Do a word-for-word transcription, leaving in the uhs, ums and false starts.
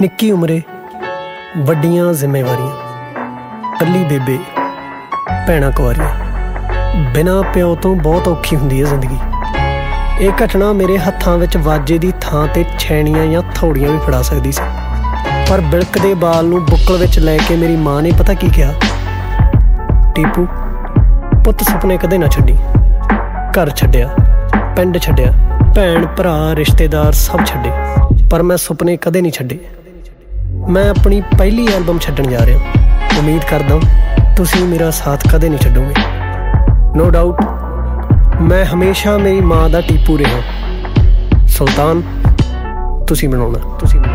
ਨਿੱਕੀ ਉਮਰੇ ਵੱਡੀਆਂ ਜ਼ਿੰਮੇਵਾਰੀਆਂ, ਕੱਲੀ ਬੇਬੇ, ਭੈਣਾਂ ਕੁਆਰੀਆਂ। ਬਿਨਾਂ ਪਿਓ ਤੋਂ ਬਹੁਤ ਔਖੀ ਹੁੰਦੀ ਹੈ ਜ਼ਿੰਦਗੀ। ਇਹ ਘਟਨਾ ਮੇਰੇ ਹੱਥਾਂ ਵਿੱਚ ਵਾਜੇ ਦੀ ਥਾਂ 'ਤੇ ਛੈਣੀਆਂ ਜਾਂ ਥੋੜੀਆਂ ਵੀ ਫੜਾ ਸਕਦੀ ਸੀ, ਪਰ ਬਿਲਕਦੇ ਬਾਲ ਨੂੰ ਬੁੱਕਲ ਵਿੱਚ ਲੈ ਕੇ ਮੇਰੀ ਮਾਂ ਨੇ ਪਤਾ ਕੀ ਕਿਹਾ? ਟੀਪੂ ਪੁੱਤ, ਸੁਪਨੇ ਕਦੇ ਨਾ ਛੱਡੀ। ਘਰ ਛੱਡਿਆ, ਪਿੰਡ ਛੱਡਿਆ, ਭੈਣ ਭਰਾ ਰਿਸ਼ਤੇਦਾਰ ਸਭ ਛੱਡੇ, ਪਰ ਮੈਂ ਸੁਪਨੇ ਕਦੇ ਨਹੀਂ ਛੱਡੇ। ਮੈਂ ਆਪਣੀ ਪਹਿਲੀ ਐਲਬਮ ਛੱਡਣ ਜਾ ਰਿਹਾ। ਉਮੀਦ ਕਰਦਾ ਤੁਸੀਂ ਮੇਰਾ ਸਾਥ ਕਦੇ ਨਹੀਂ ਛੱਡੋਗੇ। ਨੋ ਡਾਊਟ ਮੈਂ ਹਮੇਸ਼ਾ ਮੇਰੀ ਮਾਂ ਦਾ ਟੀਪੂ ਰਿਹਾ। ਸੁਲਤਾਨ ਤੁਸੀਂ ਬਣਾਉਣਾ, ਤੁਸੀਂ